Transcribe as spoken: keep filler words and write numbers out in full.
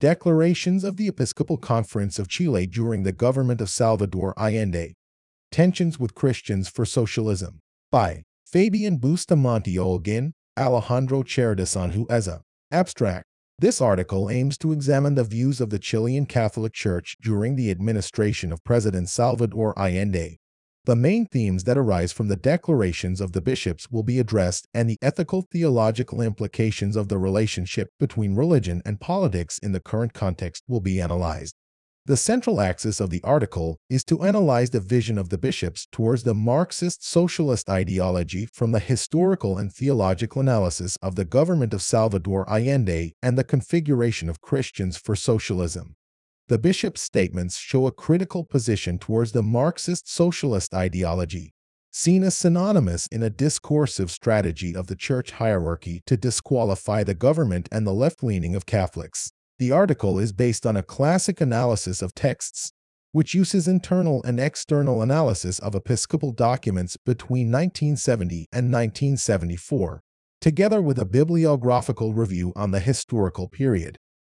Declarations of the Episcopal Conference of Chile during the government of Salvador Allende. Tensions with Christians for Socialism. By Fabian Bustamante Olguin, Alejandro Cherdesanhu Eza. Abstract. This article aims to examine the views of the Chilean Catholic Church during the administration of President Salvador Allende. The main themes that arise from the declarations of the bishops will be addressed, and the ethical-theological implications of the relationship between religion and politics in the current context will be analyzed. The central axis of the article is to analyze the vision of the bishops towards the Marxist-socialist ideology from the historical and theological analysis of the government of Salvador Allende and the configuration of Christians for socialism. The bishops' statements show a critical position towards the Marxist-socialist ideology, seen as synonymous in a discursive strategy of the church hierarchy to disqualify the government and the left-leaning of Catholics. The article is based on a classic analysis of texts, which uses internal and external analysis of episcopal documents between nineteen seventy and nineteen seventy-four, together with a bibliographical review on the historical period.